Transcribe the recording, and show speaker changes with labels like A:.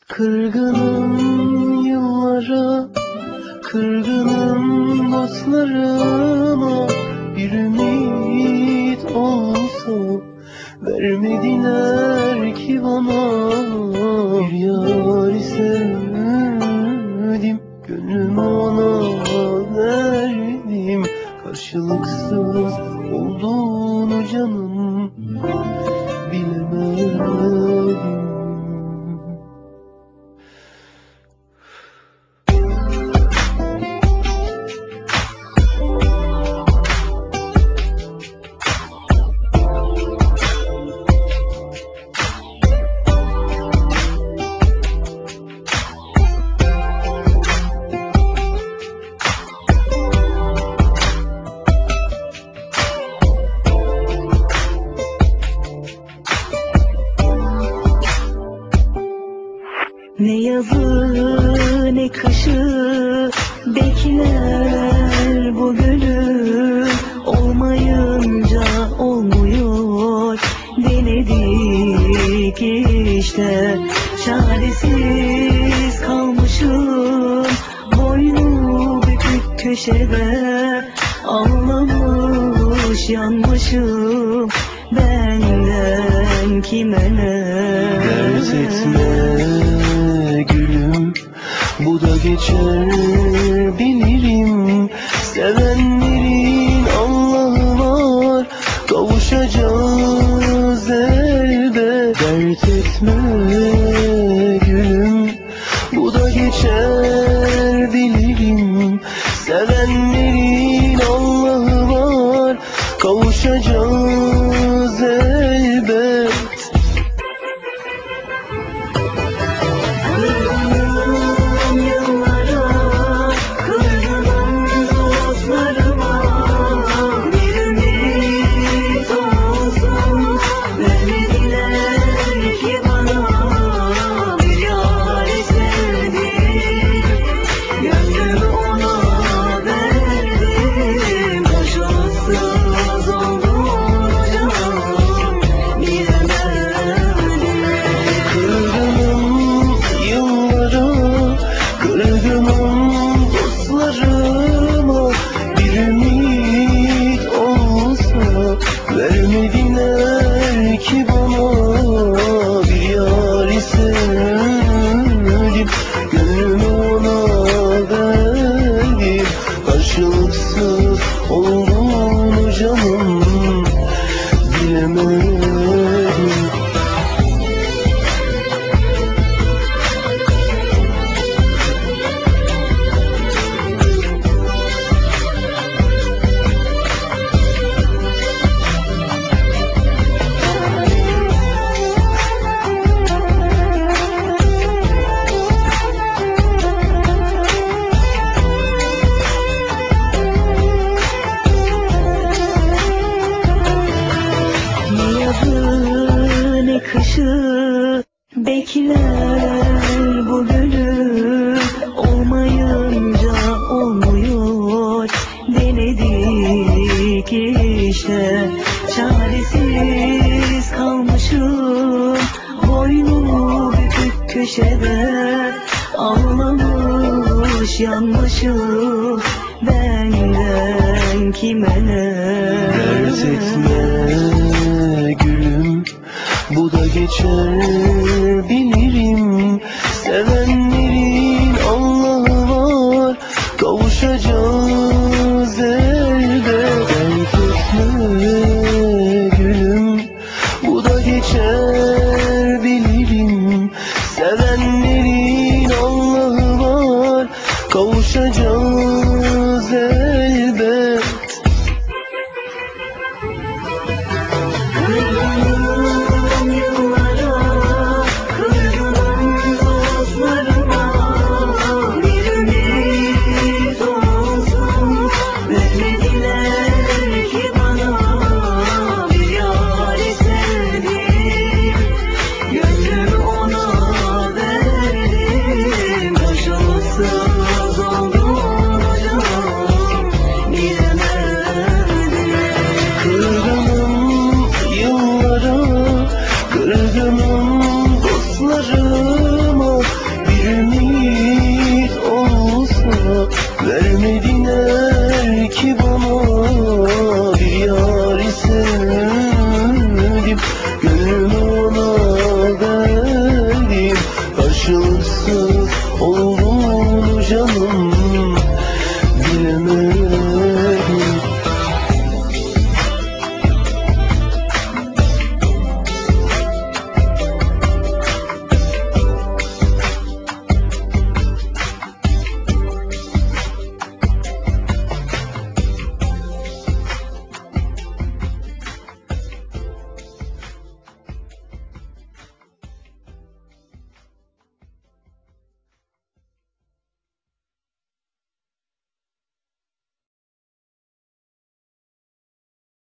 A: Kırgınım yıllara, kırgınım dostlarıma. Bir ümit olsa vermediler ki bana. Bir yâri sevdim, gönlümü ona verdim. Karşılıksız olduğunu canım bilemedim.
B: Ne yazı ne kışı bekler bu gönül. Olmayınca olmuyor, denedik işte. Çaresiz kalmışım, boynu bükük köşede. Ağlamış yanmışım, benden kime ne?
A: Dert etme gülüm, bu da geçer bilirim. Sevenlerin Allah'ı var, kavuşacağız elbet. Dert etme gülüm, bu da geçer bilirim. Sevenlerin Allah'ı var, kavuşacağız elbet.
B: Kırgınım yıllara, kırgınım dostlarıma. Bir ümit olsun vermediler ki bana. Bir yâri sevdim, gönlümü ona verdim. Karşılıksız olduğunu canım bilemedim.
A: Kırgınım yıllara, kırgınım dostlarıma. Bir ümit olsa vermediler ki bana. Bir yâri sevdim, gönlümü ona verdim. Karşılıksız olduğunu canım bilemedim.
B: Ne yazı ne kışı bekler bu gönül. Olmayınca olmuyor, denedik işte. Çaresiz kalmışım, boynu bükük köşede. Ağlamış yanmışım, benden kime ne?
A: Dert etme gülüm, bu da geçer bilirim. Sevenlerin Allah'ı var, kavuşacağız elbet. Dert etme gülüm, bu da geçer bilirim. Sevenlerin Allah'ı var, kavuşacağız elbet.
B: Kırgınım yıllara, kırgınım dostlarıma. Bir ümit olsun vermediler ki bana. Bir yâri sevdim, gönlümü ona verdim. Karşılıksız olduğunu canım bilemedim.
A: Kırgınım yıllara, kırgınım dostlarıma.